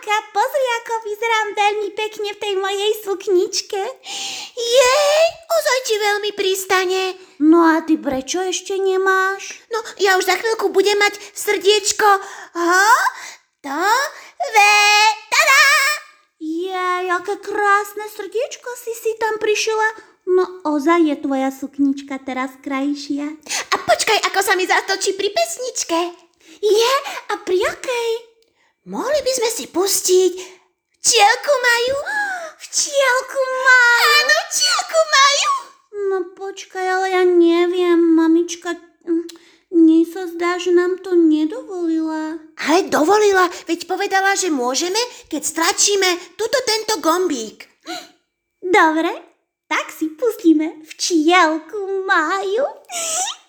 Amelka, pozri, ako vyzerám veľmi pekne v tej mojej sukničke. Jej, ozaj ti veľmi pristane. No a ty prečo ešte nemáš? No, ja už za chvíľku budem mať srdiečko. Tada! Jej, aké krásne srdiečko si tam prišila. No ozaj je tvoja suknička teraz krajšia. A počkaj, ako sa mi zatočí pri pesničke. Je, a pri akej? Mohli by sme si pustiť Včielku Maju? Včielku Maju? Áno, Včielku Maju. No počkaj, ale ja neviem, mamička, mne sa zdá, že nám to nedovolila. Ale dovolila, veď povedala, že môžeme, keď stlačíme tento gombík. Dobre, tak si pustíme Včielku Maju.